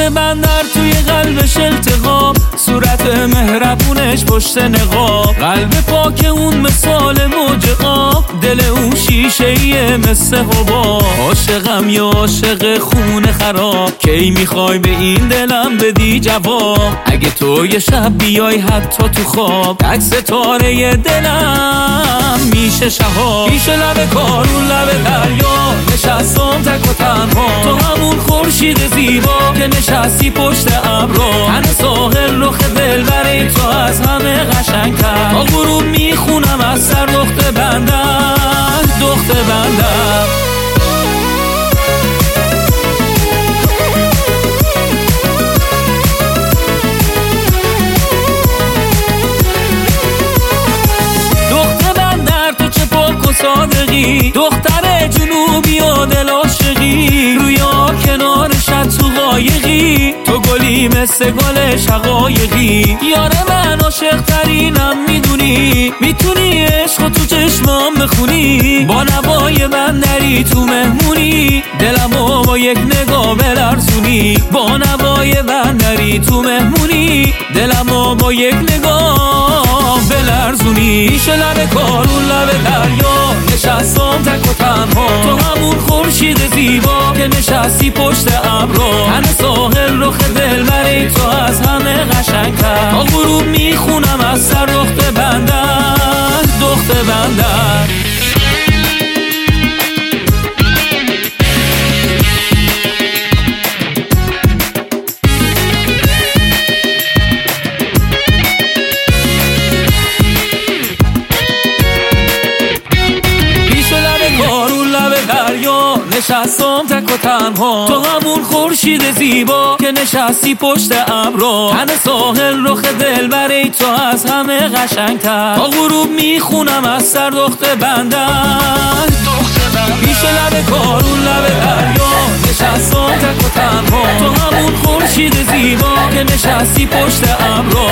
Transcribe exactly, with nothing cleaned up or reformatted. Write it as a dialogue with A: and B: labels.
A: دختر بندر توی قلبش التقام، صورت مهربونش پشت نقاب، قلب پاک اون مثال موج آب، دل اون شیشه‌ایه مثل حباب. عاشقم یا عاشق خونه خراب، کی میخوای به این دلم بدی جواب؟ اگه تو یه شب بیای حتی تو خواب، عکس ستاره دلم میشه شهاب. پیش لب کارون لب دریا نشستم تک و تنها، تو همون خورشید زیبا که نشستی پشت ابرا. تن ساحل رخ دلبر تو از همه قشنگتر، تا غروب میخونم از سر دختر بندر، دختر بندر. صادقی دختر جنوبی و دل عاشقی، رویا کنارشت تو قایقی، تو گلی مثل گل شقایقی. یاره من عاشق ترینم میدونی، میتونی عشق تو چشمام بخونی، با نوای بندری تو مهمونی، دلمو با یک نگاه بلرزونی. با نوای بندری تو مهمونی، دلمو با یک نگاه بلرزونی. پیش لب کارون لب دریا نشستم تک و تنها، تو همون خورشید زیبا که نشستی پشت ابرا. تن ساحل رخ دلبر تو از همه قشنگتر، تا غروب میخونم از سر دختر بندر، دختر بندر. نشستم تک و تنها، تو همون خورشید زیبا که نشستی پشت ابرا. تن ساحل رخ دلبر تو از همه قشنگتر، تا غروب میخونم از سر دختر بندر، دختر بندر. پیش لب کارون لب دریا نشستم تک و تنها، تو همون خورشید زیبا که نشستی پشت ابرا.